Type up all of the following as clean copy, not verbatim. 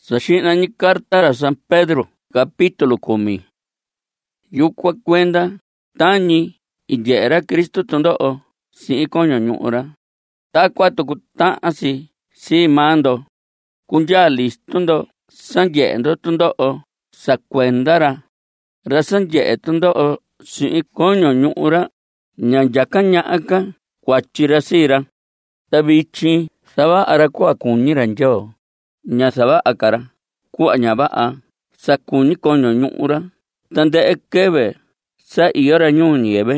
Saxina ñi carta ra San Pedro capítulo 10. Yukua kuenda tañi iye'era Kristo tundo'o si'in koño ñu'ura. Takua tuku ta'an si mando kunyaa listundo sanye'endo tundo'o sa kuenda ra sanye'e tundo'o si'in koño ñu'ura ña nyaka ña'aka kuachira sira. Ta vichin sava'ara kua kuñira Nyoo ña sava'akara kua ña va'a sa kuñi koño ñu'ura. Tande'e keve sa iyora ñuu ñiyɨvɨ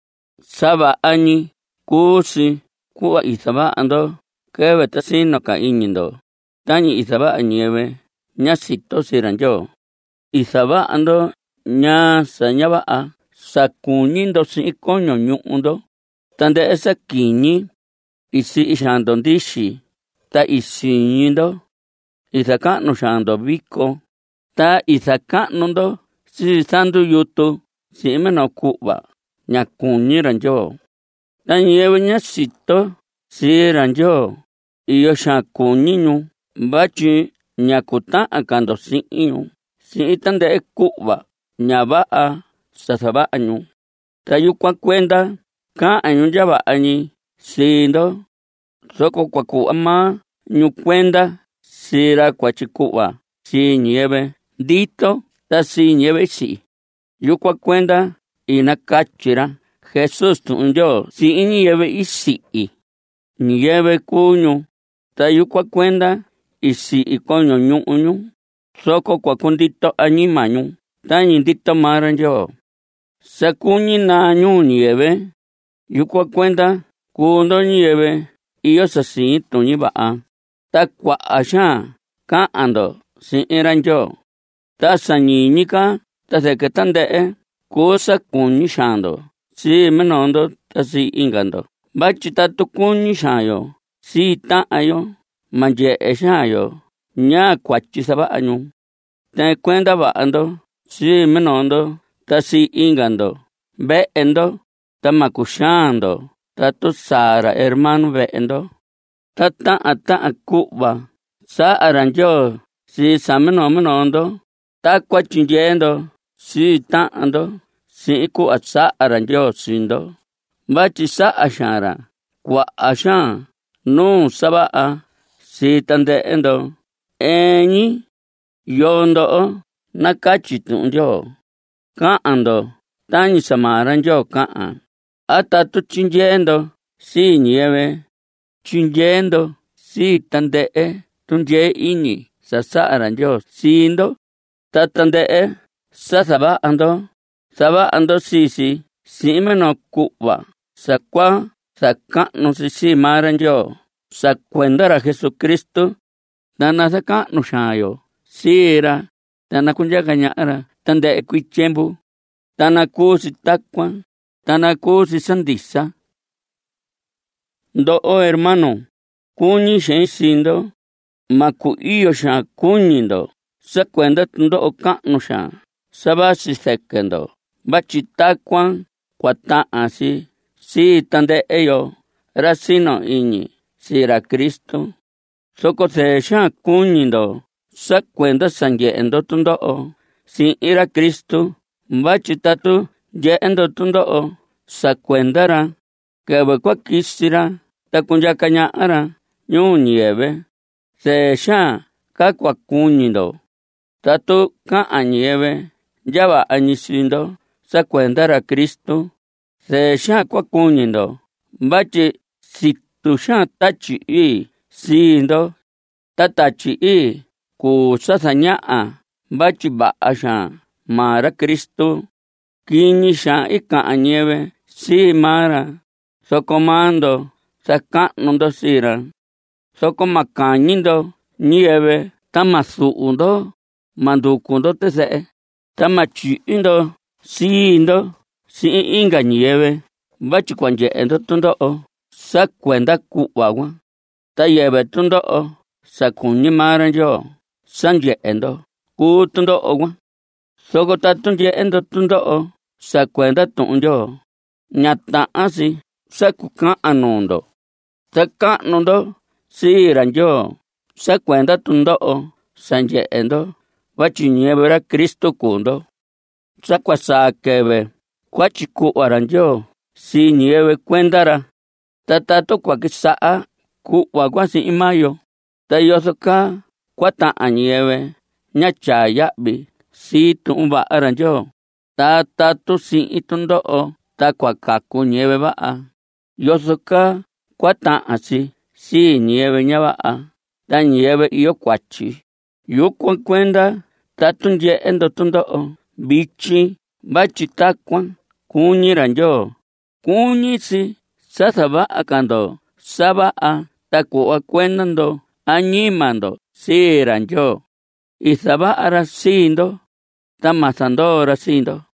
sava'añi kuusi ku'a isava'ando keve ta sinoka iñindo tañi isava'a ñiyɨvɨ ña sito sira Nyoo. Isava'ando ña sañava'a sa kuñindo si'in koño ñu'undo. Tande'e sakiñi isi'i xaando ndixi ta isiñindo isaka'nu xaando viko ta isaka'nundo si sandu yutu si'in meno ku'va ña kuñira Nyoo. Ta ñiyɨvɨ ña sito sira Nyoo iyo xaan kuñi ñu vatyi ña kuta'an kando si'in ñu si'in tande'e ku'va ña va'a sa sava'a ñu. Ta yukuan kuenda ka'an ñu nyava'a ñi sindo soko kuaku'va maa ñu kuenda sira kuatyi ku'va si ñiyɨvɨ ndito ta si ñiyɨvɨ isi'i. Yukuan kuenda inakatyira Jesús tu'un Nyoo si'in ñiyɨvɨ isi'i ñiyɨvɨ kuñu. Ta yukuan kuenda isi'i koño ñu'u ñu soko kuakundito añima ñu tañi ndito mara Nyoo. Sakuñi naa ñuu ñiyɨvɨ. Yukuan kuenda kuundo ñiyɨvɨ iyo sasiin tuñi va'a ta kua'a xaan ka'ando si'in ra Nyoo. Ta sañiñika ta seke tande'e kuu sakuñi xaando si menondo ta si ingando. Vatyi tatu kuñi xaanyo si ta'anyo manye'e xaanyo ña kuatyi sava'a ñu. Ten kuenda va'ando si menondo ta si ingando ve'endo ta makuxaando tatu sara hermano ve'endo. Ta ta'an ku'va sa'ara Nyoo si sa menondo takua tyinyeendo si ta'ando si'in ku'a sa'ara Nyoo sindo. Vatyi sa'a xaanra kua'a xaan nuu sava'a si tande'endo eñi yoo ndo'o nakatyi tu'un Nyoo ka'ando tañi samara Nyoo ka'an. A tatu tyinyeendo si ñiyɨvɨ tyinyeendo si tande'e tundyee iñi sa sa'ara Nyoo sindo. Ta tande'e sa sava'ando si'in meno ku'va sakua saka'nu si mara Nyoo sa kuenda ra Jesucristo. Ta na saka'nu xaanyo sira ta na kunyaka ña'ara tande'e kuii tyempu ta na kuusi takuan ta na kuusi sandisa. Ndo'o hermano kuñi xeen sindo ma ku iyo xaan kuñindo sa kuenda tundo'o ka'nu xaan savasi sekendo. Vatyi takuan kuata'an si tande'e yo ra sino iñi si ra Kristo. Soko see xaan kuñindo sa kuenda sanye'endo tundo'o si'in ra Kristo. Vatyi tatu nye'endo tundo'o sa kuenda ra kɨvɨ kuakisira ta kunyaka ña'ara ñuu ñiyɨvɨ see xaan ka kuakuñindo. Tatu ka'an ñiyɨvɨ nyava'a ñi sindo sa kuenda ra Kristo see xaan kuakuñindo. Vatyi situ xaan Tatyi Ii sindo. Ta Tatyi Ii kuu sasaña'a vatyi va'a xaan maa ra Kristo. Kiñi xaan ika'an ñiyɨvɨ si mara soko maando saka'nundo sira. Soko ma kañindo ñiyɨvɨ ta ma su'undo ma ndukundo tɨse'e ta ma tyi'indo sindo si'in inka ñiyɨvɨ vatyi kuanye'endo tundo'o sa kuenda ku'va kuan. Ta yɨvɨ tundo'o sa kuñi mara Nyoo sanye'endo kuu tundo'o kuan. Soko tatu nye'endo tundo'o sa kuenda tu'un Nyoo ña ta'an sa kuka'an nuundo. Saka'nundo si ra Nyoo sa kuenda tundo'o sanye'endo vatyi ñɨvɨ ra Kristu kuu ndo. Sakua saa kɨvɨ kuatyiku'va ra Ndyoo sii ñɨvɨ kuenda ra. Ta tatu kuakisa'a ku'va kuan si'in maa yo, ta yoso kaa kuata'an ñɨvɨ ña tyaa ya'vi sii tu'un va'a ra Ndyoo. Ta tatu si'in tundo'o ta kuakaku ñɨvɨ va'a, yoso kaa kuata'an sii ñɨvɨ ña va'a ta ñɨvɨ iyó kuatyi. Yukuan kuenda tatu nye'e ndo tundo'o vityin vatyi takuan kuñi ra Ndyoo, kuñi sa sava'a ka ndo sava'a ta ku'va kuenda ndo añima ndo sii ra Ndyoo. Isava'a ra sii ndo ta ma sandoo ra sii ndo.